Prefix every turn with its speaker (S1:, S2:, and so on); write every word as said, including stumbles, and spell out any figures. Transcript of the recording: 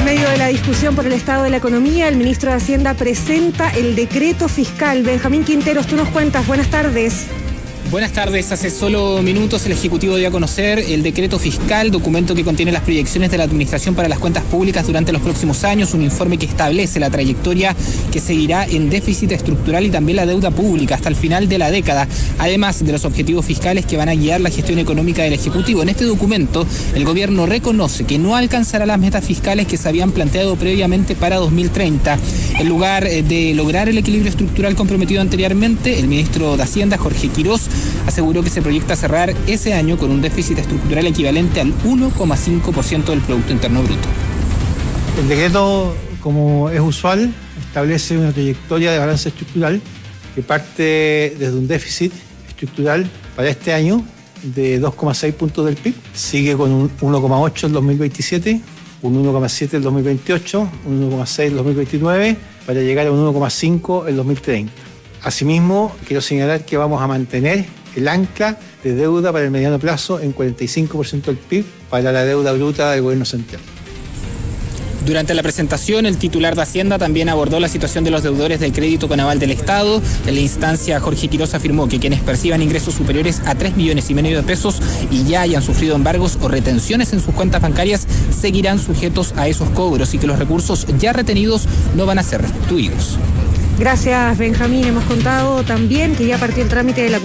S1: medio de la discusión por el estado de la economía, el ministro de Hacienda presenta el decreto fiscal. Benjamín Quinteros, tú nos cuentas. Buenas tardes.
S2: Buenas tardes. Hace solo minutos el Ejecutivo dio a conocer el decreto fiscal, documento que contiene las proyecciones de la Administración para las Cuentas Públicas durante los próximos años, un informe que establece la trayectoria que seguirá en déficit estructural y también la deuda pública hasta el final de la década, además de los objetivos fiscales que van a guiar la gestión económica del Ejecutivo. En este documento, el Gobierno reconoce que no alcanzará las metas fiscales que se habían planteado previamente para dos mil treinta. En lugar de lograr el equilibrio estructural comprometido anteriormente, el ministro de Hacienda, Jorge Quirós, aseguró que se proyecta cerrar ese año con un déficit estructural equivalente al uno coma cinco por ciento del Producto Interno Bruto.
S3: El decreto, como es usual, establece una trayectoria de balance estructural que parte desde un déficit estructural para este año de dos coma seis puntos del P I B, sigue con un uno coma ocho en dos mil veintisiete, un uno coma siete en dos mil veintiocho, un uno coma seis en dos mil veintinueve, para llegar a un uno coma cinco en dos mil treinta. Asimismo, quiero señalar que vamos a mantener el ancla de deuda para el mediano plazo en cuarenta y cinco por ciento del P I B para la deuda bruta del gobierno central.
S2: Durante la presentación, el titular de Hacienda también abordó la situación de los deudores del crédito con aval del Estado. En la instancia, Jorge Quirós afirmó que quienes perciban ingresos superiores a tres millones y medio de pesos y ya hayan sufrido embargos o retenciones en sus cuentas bancarias seguirán sujetos a esos cobros y que los recursos ya retenidos no van a ser restituidos.
S1: Gracias, Benjamín. Hemos contado también que ya partió el trámite de la